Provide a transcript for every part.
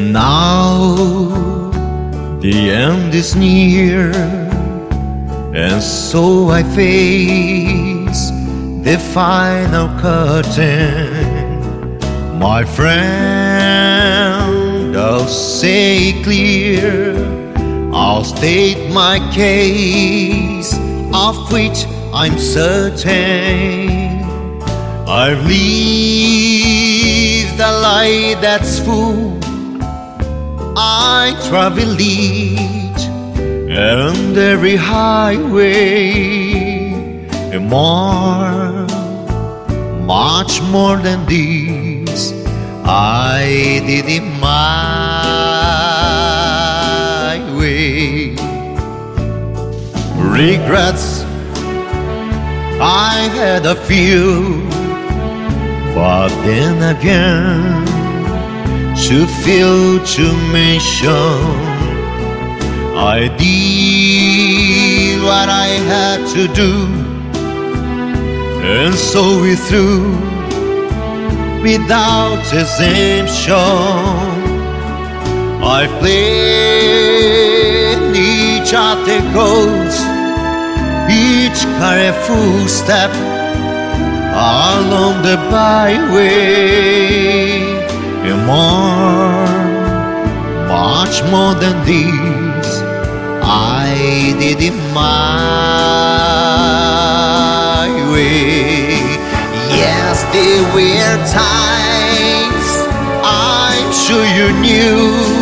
And now the end is near, and so I face the final curtain. My friend, I'll say clear, I'll state my case, of which I'm certain. I've lived a life that's full, I travel each and every highway, and more, much more than this, I did it my way. Regrets, I had a few, but then again, too few to mention. I did what I had to do, and so we through without exemption. I played each of the goals, each careful step along the byway, and more, much more than this, I did it my way. Yes, there were times, I'm sure you knew,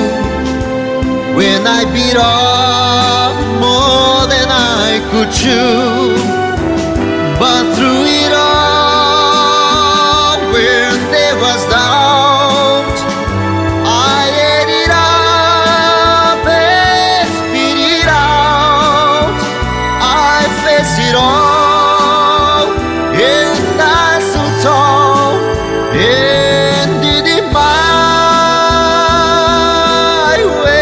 when I beat off more than I could chew. But through it all, where there was doubt, I ate it up and spit it out. I faced it all, and I stood tall and did it my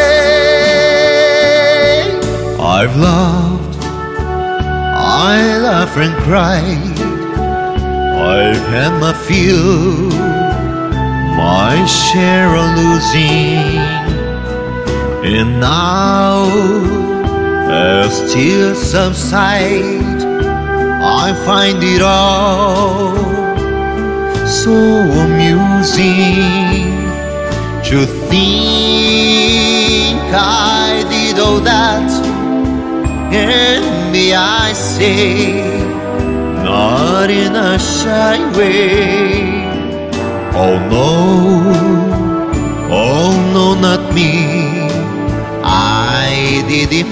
way. I've loved, I laughed and cried, I've had my fill, my share of losing, and now as tears subside, I find it all so amusing to think I did all that, and may I say, not in a shy way. Oh no, not me, I did it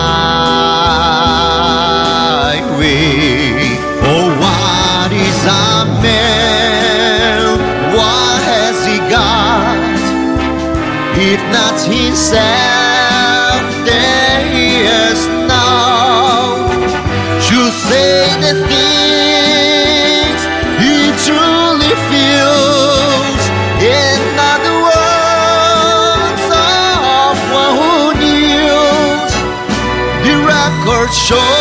my way. Oh, what is a man? What has he got, if not himself that he has now? To say the things he truly feels, in other words of one who kneels. The record shows